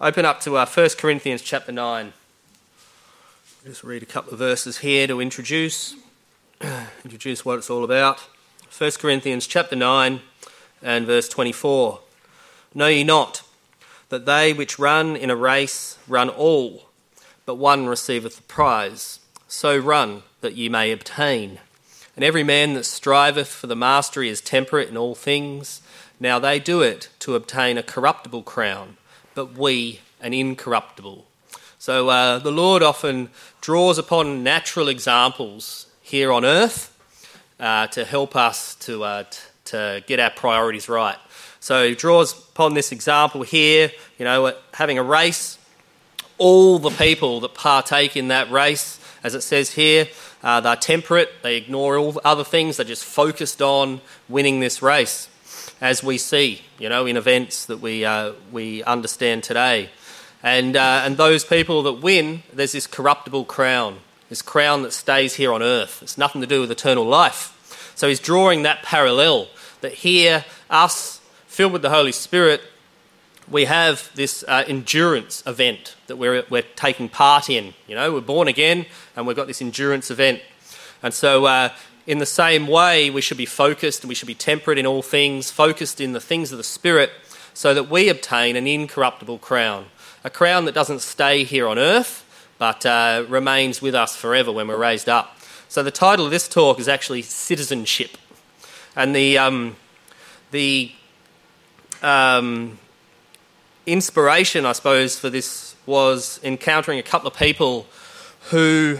Open up to 1 Corinthians chapter 9. I'll just read a couple of verses here to introduce what it's all about. 1 Corinthians chapter 9 and verse 24. Know ye not that they which run in a race run all, but one receiveth the prize? So run that ye may obtain. And every man that striveth for the mastery is temperate in all things. Now they do it to obtain a corruptible crown, but we an incorruptible. So the Lord often draws upon natural examples here on earth to help us to get our priorities right. So he draws upon this example here, having a race. All the people that partake in that race, as it says here, they're temperate, they ignore all other things, they're just focused on winning this race, as we see, in events that we understand today. And those people that win, there's this corruptible crown, this crown that stays here on earth. It's nothing to do with eternal life. So he's drawing that parallel, that here, us, filled with the Holy Spirit, we have this endurance event that we're taking part in. We're born again and we've got this endurance event. And so in the same way, we should be focused and we should be temperate in all things, focused in the things of the Spirit, so that we obtain an incorruptible crown, a crown that doesn't stay here on earth, but remains with us forever when we're raised up. So the title of this talk is actually Citizenship. And the inspiration, I suppose, for this was encountering a couple of people who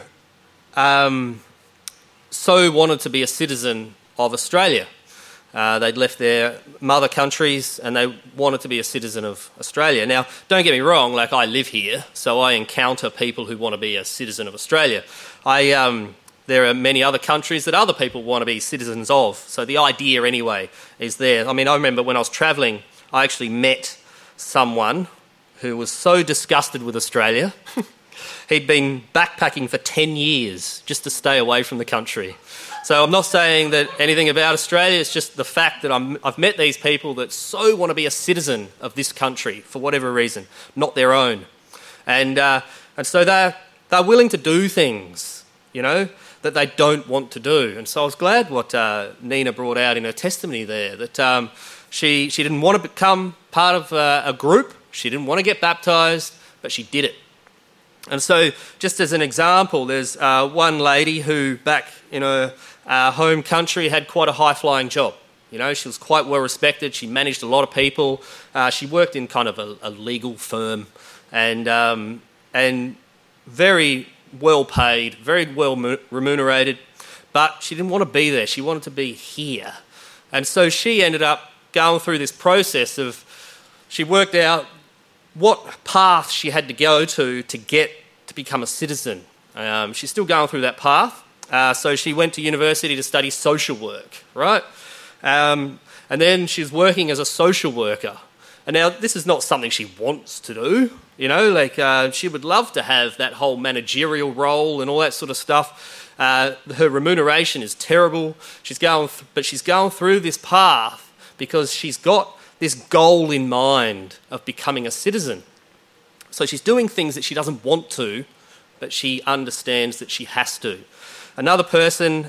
so wanted to be a citizen of Australia. They'd left their mother countries and they wanted to be a citizen of Australia. Now, don't get me wrong, I live here, so I encounter people who want to be a citizen of Australia. There are many other countries that other people want to be citizens of, so the idea anyway is there. I remember when I was travelling, I actually met someone who was so disgusted with Australia. He'd been backpacking for 10 years just to stay away from the country. So I'm not saying that anything about Australia, it's just the fact that I've met these people that so want to be a citizen of this country for whatever reason, not their own. And so they're willing to do things, that they don't want to do. And so I was glad what Nina brought out in her testimony there, that she didn't want to become part of a group, she didn't want to get baptised, but she did it. And so just as an example, there's one lady who back in her home country had quite a high-flying job. She was quite well respected, she managed a lot of people, she worked in kind of a legal firm and very well paid, very well remunerated, but she didn't want to be there, she wanted to be here. And so she ended up going through this process of, she worked out what path she had to go to get to become a citizen. She's still going through that path. So she went to university to study social work, right? And then she's working as a social worker. And now this is not something she wants to do, she would love to have that whole managerial role and all that sort of stuff. Her remuneration is terrible. But she's going through this path because she's got this goal in mind of becoming a citizen. So she's doing things that she doesn't want to, but she understands that she has to. Another person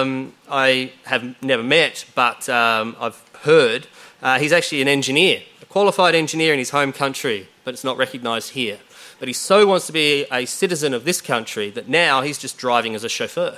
I have never met, but I've heard, he's actually an engineer, a qualified engineer in his home country, but it's not recognised here. But he so wants to be a citizen of this country that now he's just driving as a chauffeur.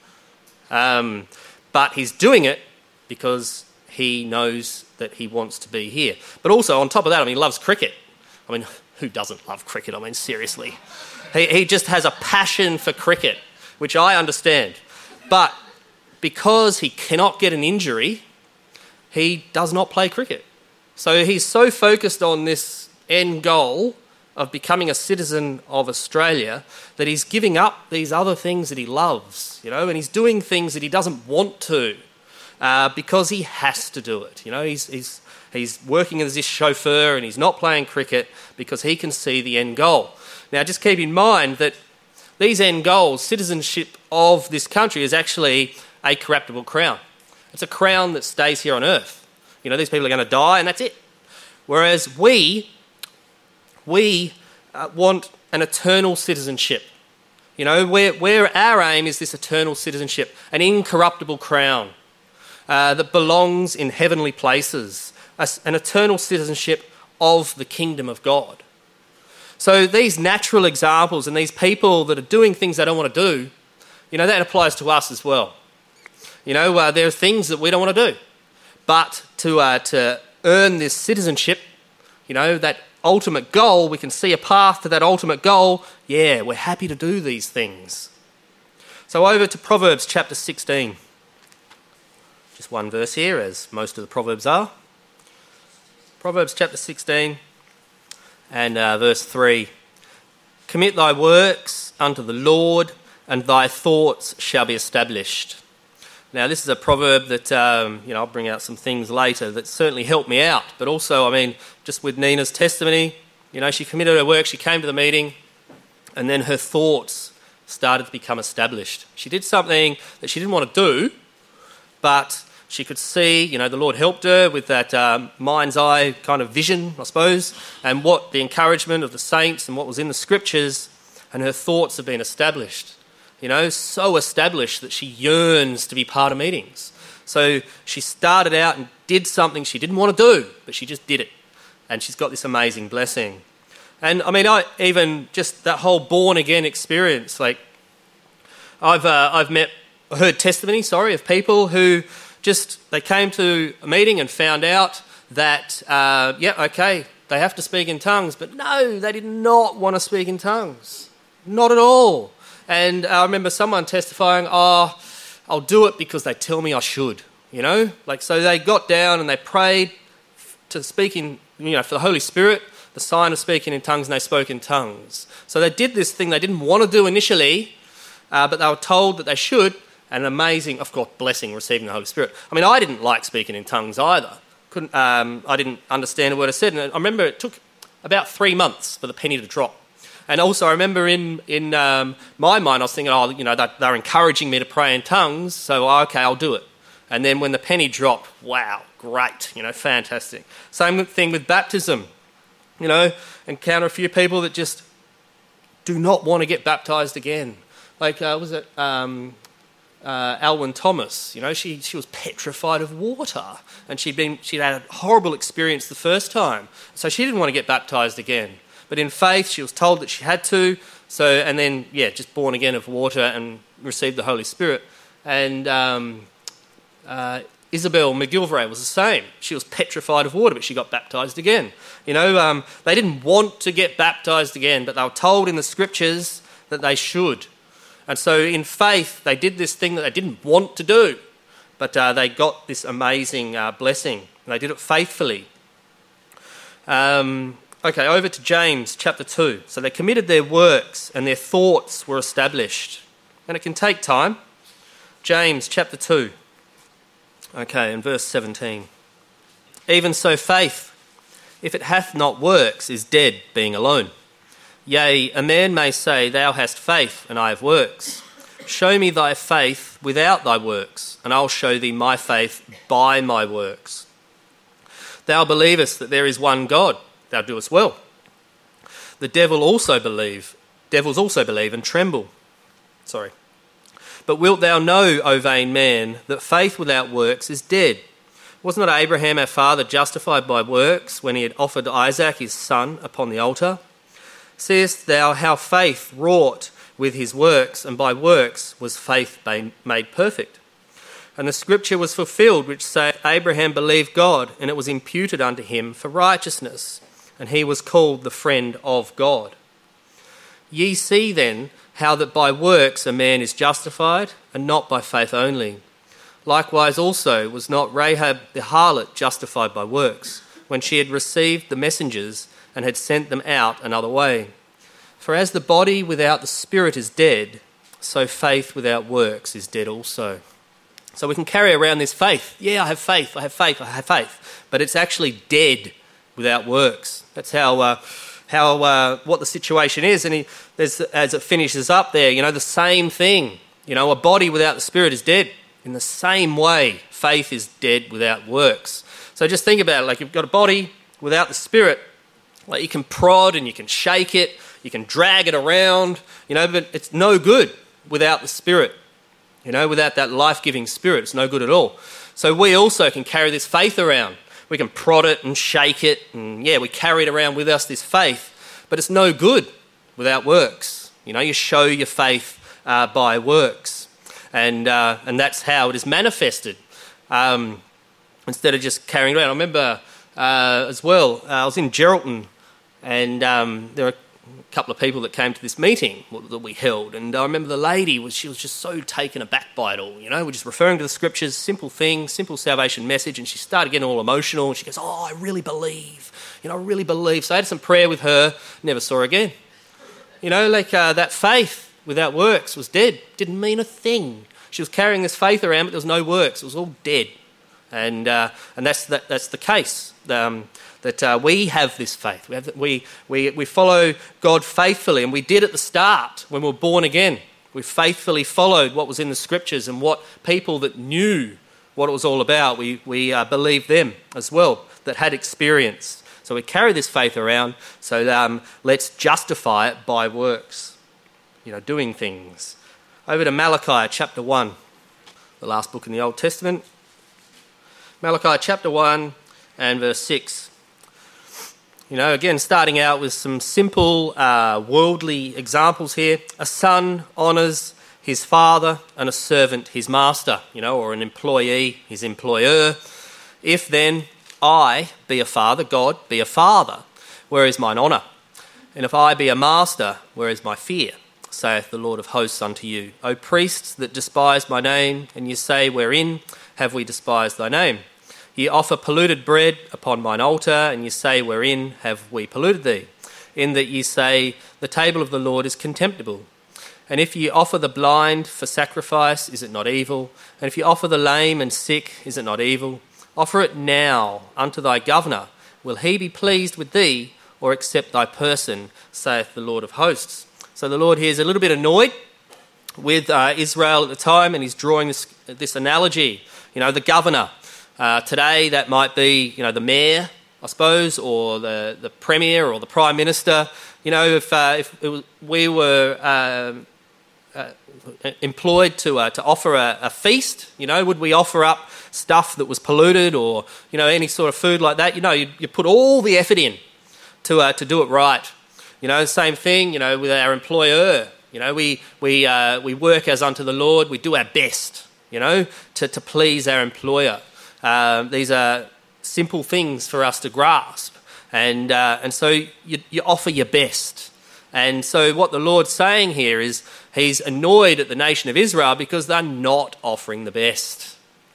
But he's doing it because he knows that he wants to be here. But also, on top of that, he loves cricket. Who doesn't love cricket? Seriously. He just has a passion for cricket, which I understand. But because he cannot get an injury, he does not play cricket. So he's so focused on this end goal of becoming a citizen of Australia that he's giving up these other things that he loves, and he's doing things that he doesn't want to because he has to do it. He's working as this chauffeur and he's not playing cricket because he can see the end goal. Now, just keep in mind that these end goals, citizenship of this country, is actually a corruptible crown. It's a crown that stays here on earth. These people are going to die and that's it. Whereas we we want an eternal citizenship. You know, where our aim is this eternal citizenship, an incorruptible crown that belongs in heavenly places, an eternal citizenship of the kingdom of God. So these natural examples and these people that are doing things they don't want to do, you know, that applies to us as well. You know, there are things that we don't want to do. But to earn this citizenship, you know, that ultimate goal, we can see a path to that ultimate goal. Yeah, we're happy to do these things. So over to Proverbs chapter 16. Just one verse here, as most of the Proverbs are. Proverbs chapter 16 and verse 3. Commit thy works unto the Lord, and thy thoughts shall be established. Now, this is a proverb that, I'll bring out some things later that certainly helped me out. But also, just with Nina's testimony, you know, she committed her work, she came to the meeting, and then her thoughts started to become established. She did something that she didn't want to do, but she could see, you know, the Lord helped her with that mind's eye kind of vision, I suppose, and what the encouragement of the saints and what was in the scriptures, and her thoughts have been established. You know, so established that she yearns to be part of meetings. So she started out and did something she didn't want to do, but she just did it. And she's got this amazing blessing. And I even just that whole born again experience, like I've heard testimony, of people who just, they came to a meeting and found out that, they have to speak in tongues, but no, they did not want to speak in tongues. Not at all. And I remember someone testifying, I'll do it because they tell me I should, you know? Like, so they got down and they prayed to speak in, you know, for the Holy Spirit, the sign of speaking in tongues, and they spoke in tongues. So they did this thing they didn't want to do initially, but they were told that they should, and amazing, of course, blessing, receiving the Holy Spirit. I didn't like speaking in tongues either. I didn't understand a word I said. And I remember it took about 3 months for the penny to drop. And also I remember in my mind I was thinking, they're encouraging me to pray in tongues, so okay, I'll do it. And then when the penny dropped, wow, great, you know, fantastic. Same thing with baptism. You know, encounter a few people that just do not want to get baptised again. Like, Alwyn Thomas, you know, she was petrified of water, and she'd had a horrible experience the first time, so she didn't want to get baptised again. But in faith, she was told that she had to, and then just born again of water and received the Holy Spirit. And Isabel McGilvray was the same. She was petrified of water, but she got baptised again. You know, they didn't want to get baptised again, but they were told in the scriptures that they should. And so in faith, they did this thing that they didn't want to do, but they got this amazing blessing. And they did it faithfully. Okay, over to James chapter 2. So they committed their works and their thoughts were established. And it can take time. James chapter 2. Okay, in verse 17. Even so faith, if it hath not works, is dead, being alone. Yea, a man may say, Thou hast faith, and I have works. Show me thy faith without thy works, and I'll show thee my faith by my works. Thou believest that there is one God. Thou doest well. The devils also believe and tremble. But wilt thou know, O vain man, that faith without works is dead? Was not Abraham our father justified by works when he had offered Isaac his son upon the altar? Seest thou how faith wrought with his works, and by works was faith made perfect? And the scripture was fulfilled, which saith, Abraham believed God, and it was imputed unto him for righteousness, and he was called the friend of God. Ye see then how that by works a man is justified, and not by faith only. Likewise also was not Rahab the harlot justified by works, when she had received the messengers and had sent them out another way. For as the body without the spirit is dead, so faith without works is dead also. So we can carry around this faith. Yeah, I have faith. But it's actually dead without works. That's how what the situation is. And as it finishes up there, you know, the same thing. You know, a body without the spirit is dead. In the same way, faith is dead without works. So just think about it. Like, you've got a body without the spirit. Like you can prod and you can shake it, you can drag it around, but it's no good without the Spirit. Without that life-giving Spirit, it's no good at all. So we also can carry this faith around. We can prod it and shake it, and we carry it around with us, this faith, but it's no good without works. You show your faith by works, and that's how it is manifested. Instead of just carrying it around. I remember as well, I was in Geraldton, and there were a couple of people that came to this meeting that we held, and I remember the lady she was just so taken aback by it all. We're just referring to the scriptures, simple things, simple salvation message, and she started getting all emotional, and she goes, I really believe, I really believe. So I had some prayer with her, never saw her again. That faith without works was dead, didn't mean a thing. She was carrying this faith around, but there was no works, it was all dead. And that's the case. That we have this faith. We follow God faithfully, and we did at the start when we were born again. We faithfully followed what was in the scriptures, and what people that knew what it was all about, we believed them as well, that had experience. So we carry this faith around, so let's justify it by works, doing things. Over to Malachi chapter 1, the last book in the Old Testament. Malachi chapter 1 and verse 6. Again, starting out with some simple worldly examples here. A son honours his father, and a servant his master, or an employee his employer. If then I be a father, God be a father, where is mine honour? And if I be a master, where is my fear? Saith the Lord of hosts unto you. O priests that despise my name, and ye say, wherein have we despised thy name? Ye offer polluted bread upon mine altar, and ye say, wherein have we polluted thee? In that ye say, the table of the Lord is contemptible. And if ye offer the blind for sacrifice, is it not evil? And if ye offer the lame and sick, is it not evil? Offer it now unto thy governor. Will he be pleased with thee, or accept thy person, saith the Lord of hosts? So the Lord here is a little bit annoyed with Israel at the time, and he's drawing this analogy. The governor. Today that might be, the mayor, I suppose, or the premier or the prime minister. If we were employed to offer a feast, would we offer up stuff that was polluted, or any sort of food like that? You put all the effort in to do it right. Same thing, with our employer. We work as unto the Lord. We do our best, to please our employer. These are simple things for us to grasp, and so you offer your best. And so what the Lord's saying here is he's annoyed at the nation of Israel because they're not offering the best.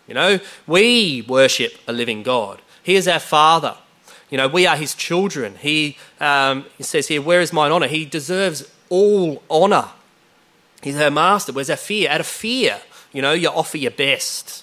We worship a living God. He is our Father. We are his children. He says here, where is mine honour? He deserves all honour. He's our master. Where's our fear? Out of fear, you offer your best.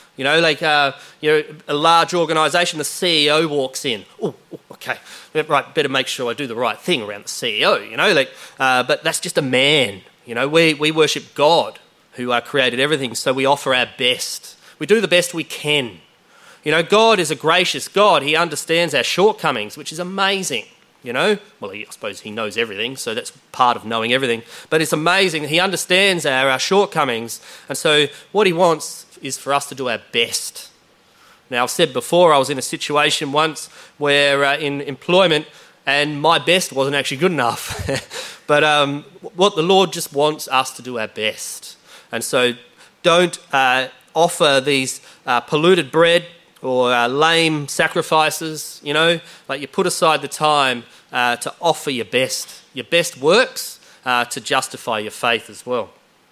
A large organisation, the CEO walks in. Oh, okay, right, better make sure I do the right thing around the CEO, but that's just a man. We worship God who created everything, so we offer our best. We do the best we can. God is a gracious God. He understands our shortcomings, which is amazing. Well, I suppose he knows everything, so that's part of knowing everything. But it's amazing. He understands our shortcomings, and so what he wants is for us to do our best. Now, I've said before, I was in a situation once where in employment, and my best wasn't actually good enough. But what the Lord just wants us to do our best. And so don't offer these polluted bread or lame sacrifices, like you put aside the time to offer your best works to justify your faith as well.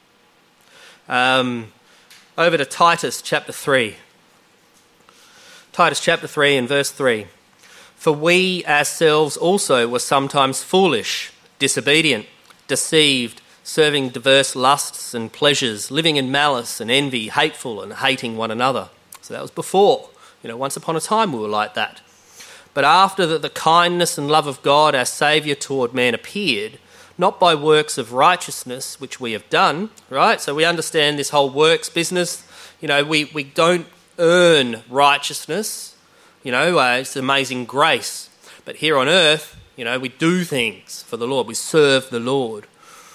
Over to Titus chapter 3. Titus chapter 3 and verse 3. For we ourselves also were sometimes foolish, disobedient, deceived, serving diverse lusts and pleasures, living in malice and envy, hateful and hating one another. So that was before. Once upon a time we were like that. But after that the kindness and love of God, our Saviour toward man appeared, not by works of righteousness which we have done, right? So we understand this whole works business. We don't earn righteousness. It's amazing grace. But here on earth, We do things for the Lord. We serve the Lord.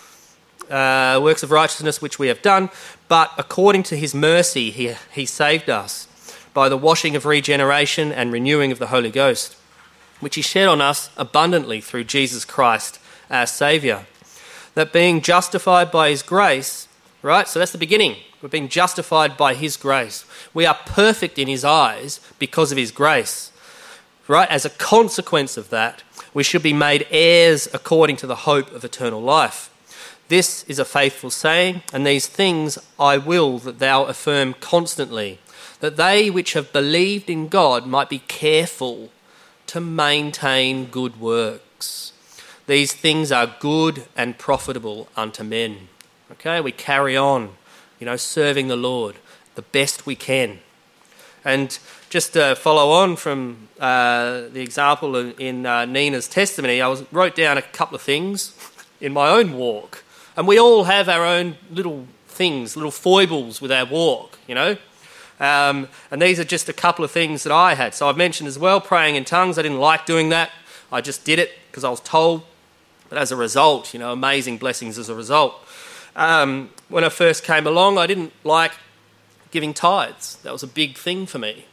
Works of righteousness which we have done, but according to his mercy he saved us by the washing of regeneration and renewing of the Holy Ghost, which he shed on us abundantly through Jesus Christ, our Saviour. That being justified by his grace, right? So that's the beginning. We've been justified by his grace. We are perfect in his eyes because of his grace, right? As a consequence of that, we should be made heirs according to the hope of eternal life. This is a faithful saying, and these things I will that thou affirm constantly, that they which have believed in God might be careful to maintain good works. These things are good and profitable unto men. Okay, we carry on, serving the Lord the best we can. And just to follow on from the example in Nina's testimony, I wrote down a couple of things in my own walk. And we all have our own little things, little foibles with our walk, And these are just a couple of things that I had. So I've mentioned as well, praying in tongues. I didn't like doing that. I just did it because I was told. But as a result, amazing blessings as a result. When I first came along, I didn't like giving tithes. That was a big thing for me.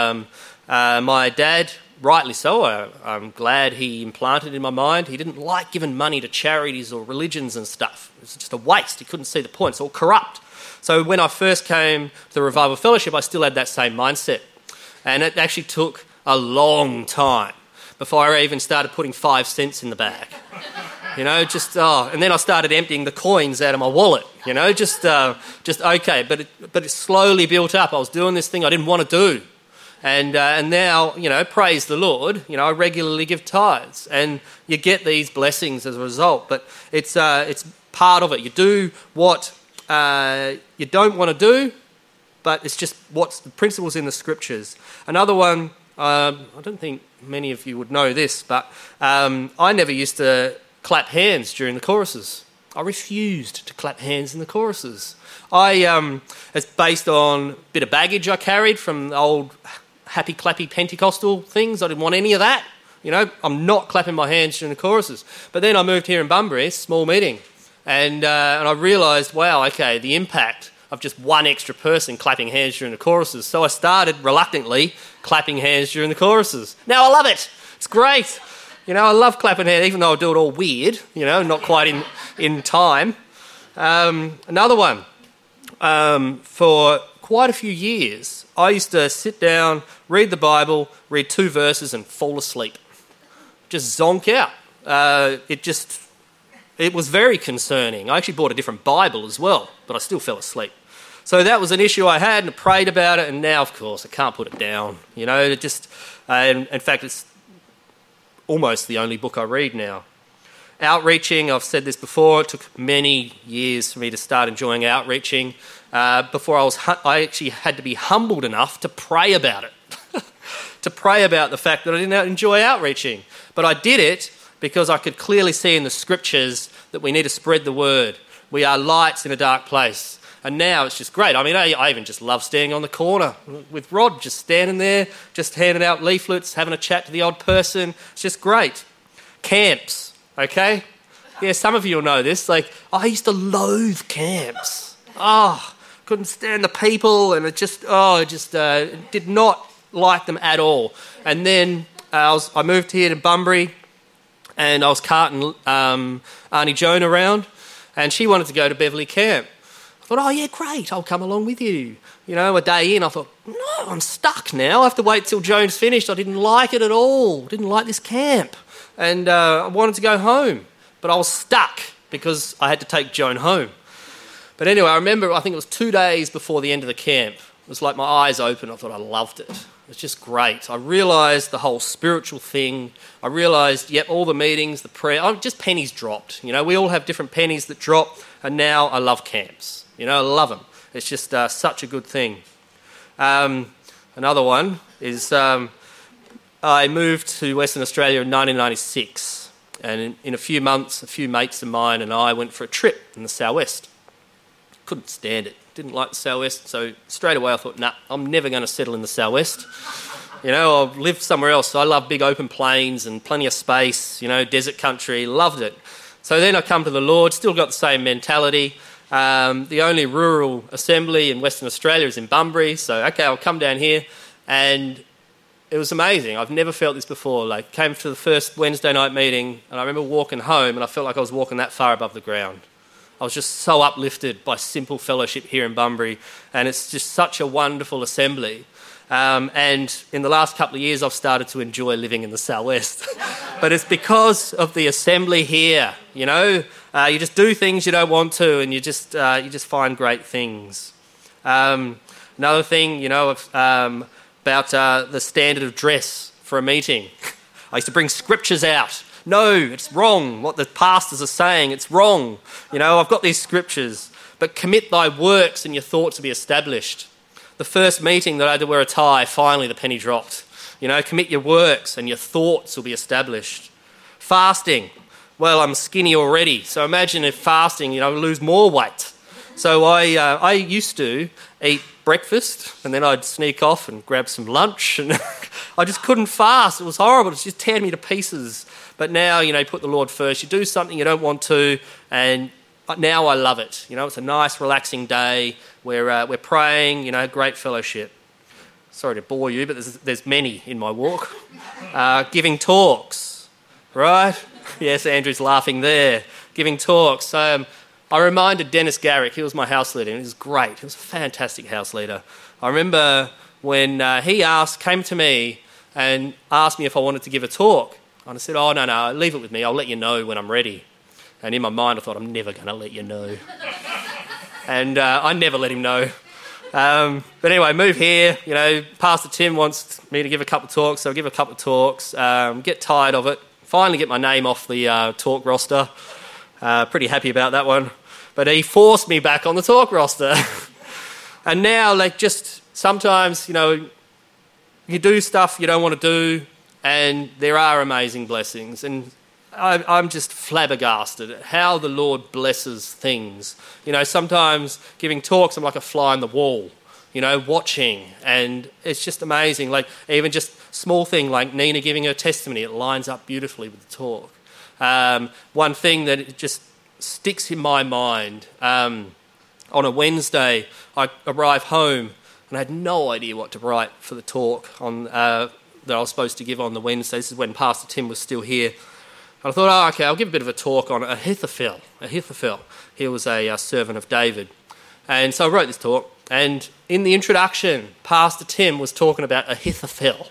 My dad, rightly so, I'm glad he implanted in my mind, he didn't like giving money to charities or religions and stuff. It was just a waste. He couldn't see the point. It's all corrupt. So when I first came to the Revival Fellowship, I still had that same mindset. And it actually took a long time before I even started putting 5 cents in the bag. And then I started emptying the coins out of my wallet, just okay. But it slowly built up. I was doing this thing I didn't want to do. And now, praise the Lord, I regularly give tithes. And you get these blessings as a result. But it's part of it. You do what you don't want to do, but it's just what's the principles in the Scriptures. Another one, I don't think many of you would know this, but I never used to clap hands during the choruses. I refused to clap hands in the choruses. It's based on a bit of baggage I carried from the old happy clappy Pentecostal things. I didn't want any of that. I'm not clapping my hands during the choruses. But then I moved here in Bunbury, small meeting, and I realised, wow, okay, the impact of just one extra person clapping hands during the choruses. So I started reluctantly clapping hands during the choruses. Now I love it. It's great. I love clapping hands, even though I do it all weird, not quite in time. Another one, for quite a few years, I used to sit down, read the Bible, read 2 verses and fall asleep. Just zonk out. It was very concerning. I actually bought a different Bible as well, but I still fell asleep. So that was an issue I had, and I prayed about it, and now, of course, I can't put it down. In fact, it's almost the only book I read now. Outreaching, I've said this before, it took many years for me to start enjoying outreaching. Before I actually had to be humbled enough to pray about it, to pray about the fact that I didn't enjoy outreaching. But I did it because I could clearly see in the Scriptures that we need to spread the word. We are lights in a dark place. And now it's just great. I mean, I even just love standing on the corner with Rod, just standing there, just handing out leaflets, having a chat to the odd person. It's just great. Camps, okay? Yeah, some of you will know this. I used to loathe camps. Couldn't stand the people, and it just did not like them at all. And then I moved here to Bunbury, and I was carting Auntie Joan around, and she wanted to go to Beverley Camp. I thought, oh yeah, great, I'll come along with you. A day in, I thought, no, I'm stuck now. I have to wait till Joan's finished. I didn't like it at all. Didn't like this camp. And I wanted to go home, but I was stuck because I had to take Joan home. But anyway, I remember, I think it was 2 days before the end of the camp. It was like my eyes opened. I thought I loved it. It's just great. I realised the whole spiritual thing. I realised, all the meetings, the prayer, just pennies dropped. We all have different pennies that drop, and now I love camps. I love them. It's just such a good thing. Another one is I moved to Western Australia in 1996, and in a few months, a few mates of mine and I went for a trip in the southwest. Couldn't stand it. Didn't like the southwest, so straight away I thought, nah, I'm never going to settle in the southwest. or lived somewhere else. So I love big open plains and plenty of space, desert country, loved it. So then I come to the Lord, still got the same mentality. The only rural assembly in Western Australia is in Bunbury. So, okay, I'll come down here. And it was amazing. I've never felt this before. Came to the first Wednesday night meeting, and I remember walking home, and I felt like I was walking that far above the ground. I was just so uplifted by simple fellowship here in Bunbury, and it's just such a wonderful assembly. And in the last couple of years, I've started to enjoy living in the southwest. But it's because of the assembly here, you just do things you don't want to, and you just find great things. Another thing, about the standard of dress for a meeting. I used to bring scriptures out. No, it's wrong. What the pastors are saying, it's wrong. I've got these scriptures. But commit thy works and your thoughts to be established. The first meeting that I had to wear a tie, finally the penny dropped. Commit your works and your thoughts will be established. Fasting. Well, I'm skinny already. So imagine if fasting, lose more weight. So I used to eat breakfast and then I'd sneak off and grab some lunch, and I just couldn't fast. It was horrible. It just teared me to pieces. But now, you put the Lord first. You do something you don't want to, and now I love it. It's a nice, relaxing day. We're praying, great fellowship. Sorry to bore you, but there's many in my walk. Giving talks, right? Yes, Andrew's laughing there. Giving talks. I reminded Dennis Garrick, he was my house leader, and he was great. He was a fantastic house leader. I remember when he came to me and asked me if I wanted to give a talk. And I said, oh, no, leave it with me. I'll let you know when I'm ready. And in my mind, I thought, I'm never going to let you know. And I never let him know. But anyway, move here. Pastor Tim wants me to give a couple of talks, so I'll give a couple of talks. Get tired of it. Finally get my name off the talk roster. Pretty happy about that one. But he forced me back on the talk roster. And now, just sometimes, you do stuff you don't want to do, and there are amazing blessings. And I'm just flabbergasted at how the Lord blesses things. Sometimes giving talks, I'm like a fly on the wall, watching. And it's just amazing. Even just small thing like Nina giving her testimony, it lines up beautifully with the talk. One thing that it just sticks in my mind, on a Wednesday, I arrived home and I had no idea what to write for the talk that I was supposed to give on the Wednesday. This is when Pastor Tim was still here. And I thought, okay, I'll give a bit of a talk on Ahithophel. He was a servant of David. And so I wrote this talk, and in the introduction, Pastor Tim was talking about Ahithophel.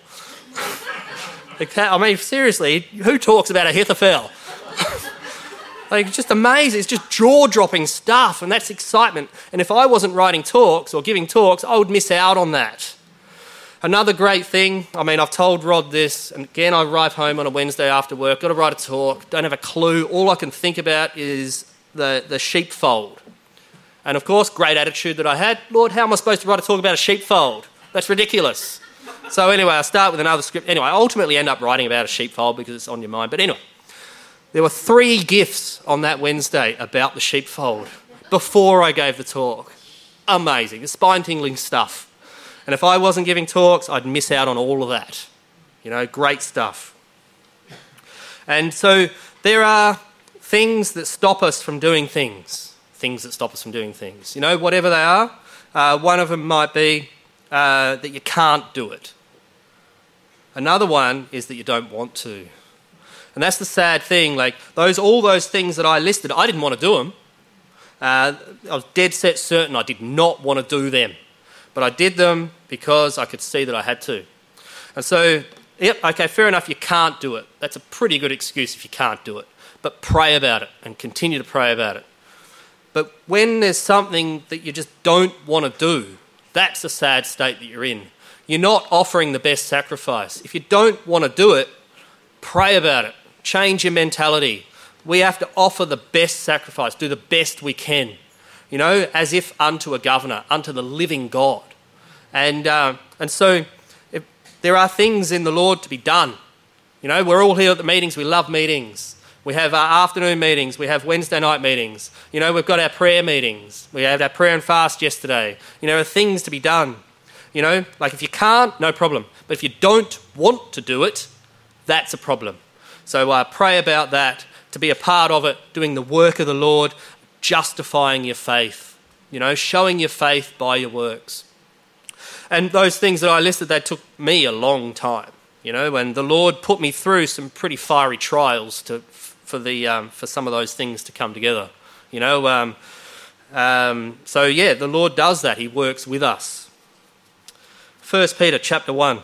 Seriously, who talks about Ahithophel? It's just amazing. It's just jaw-dropping stuff, and that's excitement. And if I wasn't writing talks or giving talks, I would miss out on that. Another great thing, I've told Rod this, and again, I arrive home on a Wednesday after work, got to write a talk, don't have a clue. All I can think about is the sheepfold. And of course, great attitude that I had. Lord, how am I supposed to write a talk about a sheepfold? That's ridiculous. So anyway, I start with another script. Anyway, I ultimately end up writing about a sheepfold because it's on your mind. But anyway, there were 3 gifts on that Wednesday about the sheepfold before I gave the talk. Amazing. It's spine-tingling stuff. And if I wasn't giving talks, I'd miss out on all of that. Great stuff. And so there are things that stop us from doing things. Things that stop us from doing things. Whatever they are. One of them might be that you can't do it. Another one is that you don't want to. And that's the sad thing. All those things that I listed, I didn't want to do them. I was dead set certain I did not want to do them. But I did them because I could see that I had to. And so, okay, fair enough, you can't do it. That's a pretty good excuse if you can't do it. But pray about it and continue to pray about it. But when there's something that you just don't want to do, that's the sad state that you're in. You're not offering the best sacrifice. If you don't want to do it, pray about it. Change your mentality. We have to offer the best sacrifice, do the best we can. As if unto a governor, unto the living God. And so if there are things in the Lord to be done. We're all here at the meetings. We love meetings. We have our afternoon meetings. We have Wednesday night meetings. We've got our prayer meetings. We had our prayer and fast yesterday. There are things to be done. You know, like if you can't, no problem. But if you don't want to do it, that's a problem. So pray about that, to be a part of it, doing the work of the Lord, justifying your faith, you know, showing your faith by your works. And those things that I listed, they took me a long time, you know, and the Lord put me through some pretty fiery trials for some of those things to come together, you know. So yeah, the Lord does that. He works with us. 1 Peter chapter 1.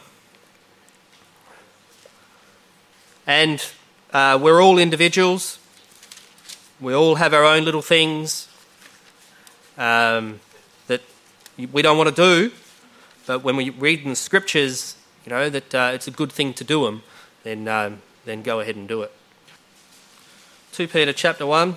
And we're all individuals. We all have our own little things that we don't want to do. But when we read in the scriptures, you know, that it's a good thing to do them, then go ahead and do it. 2 Peter chapter 1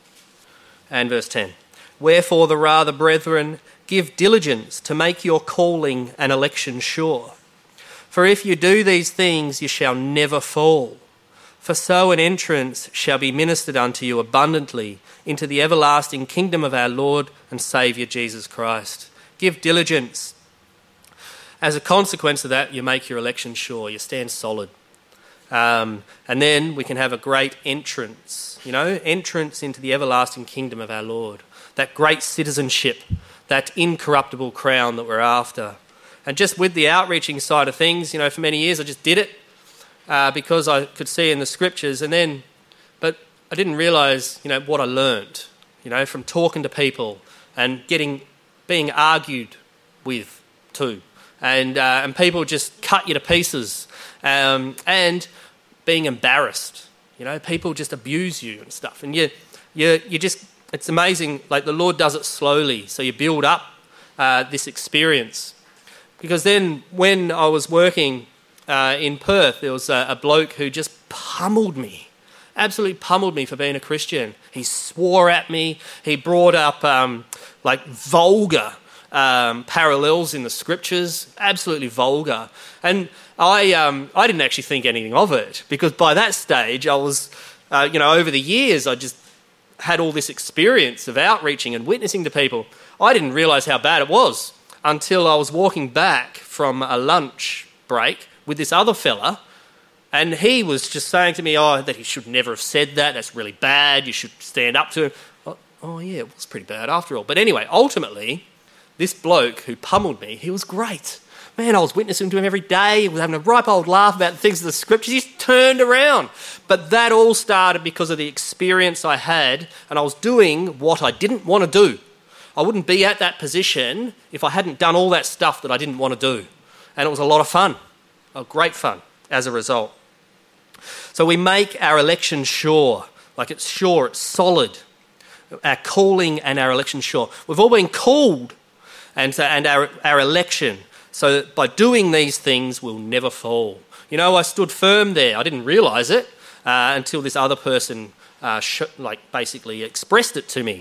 and verse 10. Wherefore the rather, brethren, give diligence to make your calling and election sure. For if you do these things, you shall never fall. For so an entrance shall be ministered unto you abundantly into the everlasting kingdom of our Lord and Saviour Jesus Christ. Give diligence. As a consequence of that, you make your election sure. You stand solid. And then we can have a great entrance, you know, entrance into the everlasting kingdom of our Lord. That great citizenship, that incorruptible crown that we're after. And just with the outreaching side of things, you know, for many years I just did it because I could see in the scriptures, but I didn't realise, you know, what I learned, you know, from talking to people and being argued with too, and people just cut you to pieces, and being embarrassed, you know, people just abuse you and stuff, and you just. It's amazing, like the Lord does it slowly, so you build up this experience. Because then when I was working in Perth, there was a bloke who just pummeled me, absolutely pummeled me for being a Christian. He swore at me, he brought up like vulgar parallels in the scriptures, absolutely vulgar. And I didn't actually think anything of it, because by that stage I was, you know, over the years I just had all this experience of outreaching and witnessing to people. I didn't realise how bad it was until I was walking back from a lunch break with this other fella, and he was just saying to me, that he should never have said that, that's really bad, you should stand up to him. Oh yeah, it was pretty bad after all. But anyway, ultimately, this bloke who pummeled me, he was great. Man, I was witnessing to him every day. He was having a ripe old laugh about the things of the scriptures. He just turned around. But that all started because of the experience I had, and I was doing what I didn't want to do. I wouldn't be at that position if I hadn't done all that stuff that I didn't want to do. And it was a lot of fun, great fun as a result. So we make our election sure, like it's sure, it's solid. Our calling and our election sure. We've all been called, and our election. So that by doing these things, we'll never fall. You know, I stood firm there. I didn't realise it until this other person basically expressed it to me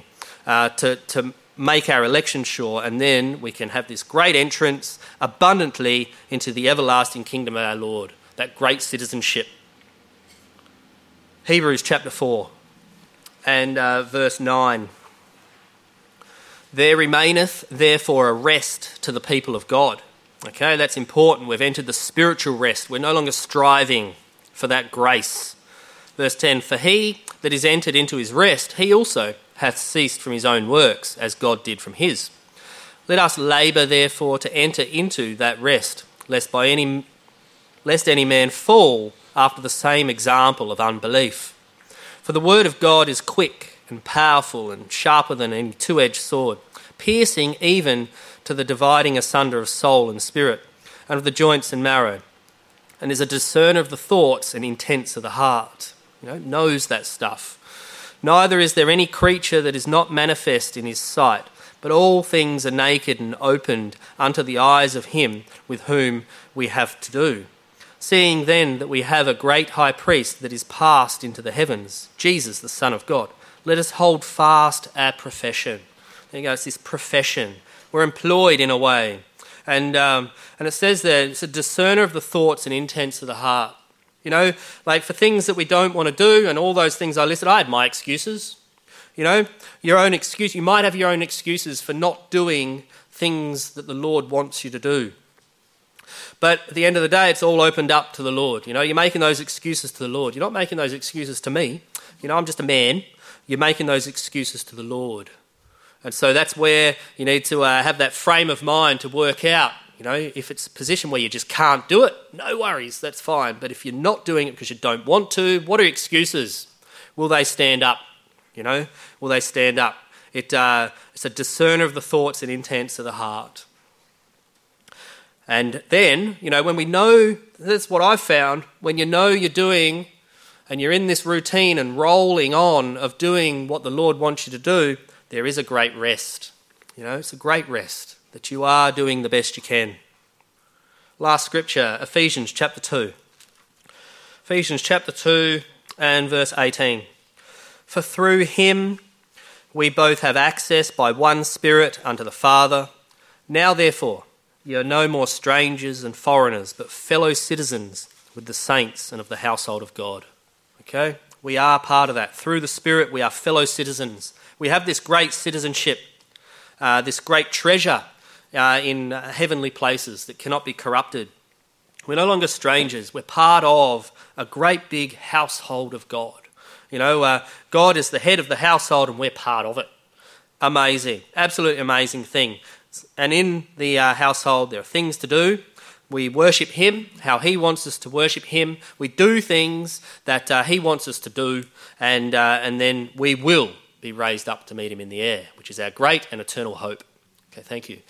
to make our election sure, and then we can have this great entrance abundantly into the everlasting kingdom of our Lord, that great citizenship. Hebrews chapter 4 and verse 9. There remaineth therefore a rest to the people of God. Okay, that's important. We've entered the spiritual rest. We're no longer striving for that grace. Verse 10, for he that is entered into his rest, he also hath ceased from his own works, as God did from his. Let us labour therefore to enter into that rest, lest any man fall after the same example of unbelief. For the word of God is quick and powerful and sharper than any two-edged sword, piercing even to the dividing asunder of soul and spirit, and of the joints and marrow, and is a discerner of the thoughts and intents of the heart. You know, knows that stuff. Neither is there any creature that is not manifest in his sight, but all things are naked and opened unto the eyes of him with whom we have to do. Seeing then that we have a great high priest that is passed into the heavens, Jesus, the Son of God, let us hold fast our profession. There you go, it's this profession. We're employed in a way. And it says there, it's a discerner of the thoughts and intents of the heart. You know, like for things that we don't want to do and all those things I listed, I had my excuses. You know, your own excuse. You might have your own excuses for not doing things that the Lord wants you to do. But at the end of the day, it's all opened up to the Lord. You're making those excuses to the Lord. You're not making those excuses to me. I'm just a man. You're making those excuses to the Lord. And so that's where you need to have that frame of mind to work out. If it's a position where you just can't do it, no worries, that's fine. But if you're not doing it because you don't want to, what are excuses? Will they stand up? Will they stand up? It's a discerner of the thoughts and intents of the heart. And then, when we know, that's what I've found, when you know you're doing and you're in this routine and rolling on of doing what the Lord wants you to do, there is a great rest. It's a great rest that you are doing the best you can. Last scripture, Ephesians chapter 2. Ephesians chapter 2 and verse 18. For through him we both have access by one Spirit unto the Father. Now therefore, ye are no more strangers and foreigners, but fellow citizens with the saints and of the household of God. Okay? We are part of that. Through the Spirit, we are fellow citizens. We have this great citizenship, this great treasure in heavenly places that cannot be corrupted. We're no longer strangers. We're part of a great big household of God. God is the head of the household and we're part of it. Amazing, absolutely amazing thing. And in the household, there are things to do. We worship him, how he wants us to worship him. We do things that he wants us to do, and then we will be raised up to meet him in the air, which is our great and eternal hope. Okay, thank you.